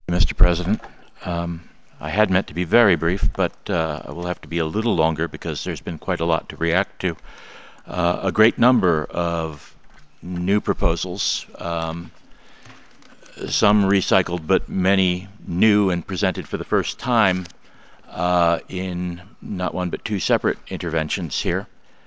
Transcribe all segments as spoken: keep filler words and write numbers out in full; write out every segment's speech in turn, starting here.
Mister President. Um, I had meant to be very brief, but uh, I will have to be a little longer because there's been quite a lot to react to. Uh, a great number of new proposals, um, some recycled, but many new and presented for the first time uh, in not one but two separate interventions here.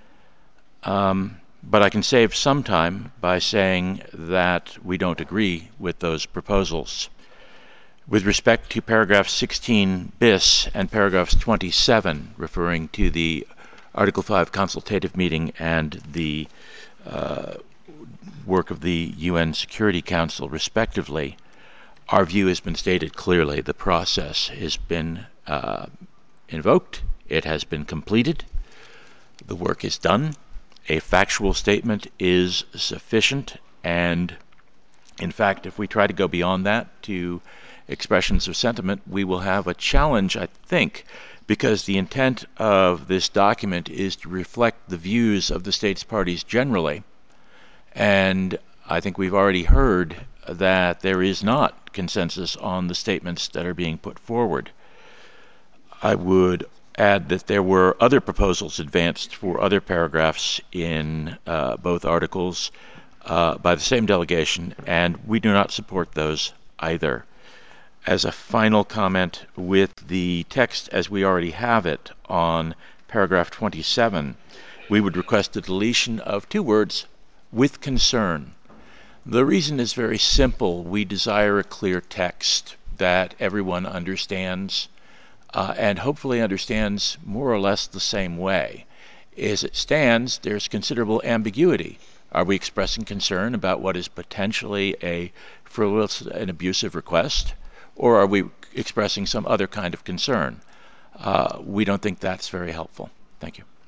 Um, but I can save some time by saying that we don't agree with those proposals. With respect to paragraph sixteen bis and paragraphs twenty-seven, referring to the Article five consultative meeting and the uh, work of the U N Security Council, respectively, our view has been stated clearly. The process has been uh, invoked. It has been completed. The work is done. A factual statement is sufficient, and in fact, if we try to go beyond that to expressions of sentiment, we will have a challenge, I think, because the intent of this document is to reflect the views of the states parties generally. And I think we've already heard that there is not consensus on the statements that are being put forward. I would add that there were other proposals advanced for other paragraphs in uh, both articles uh, by the same delegation, and we do not support those either. As a final comment, with the text as we already have it on paragraph twenty-seven, we would request the deletion of two words, "with concern." The reason is very simple. We desire a clear text that everyone understands uh, and hopefully understands more or less the same way. As it stands, there's considerable ambiguity. Are we expressing concern about what is potentially a frivolous and abusive request, or are we expressing some other kind of concern? Uh, we don't think that's very helpful. Thank you.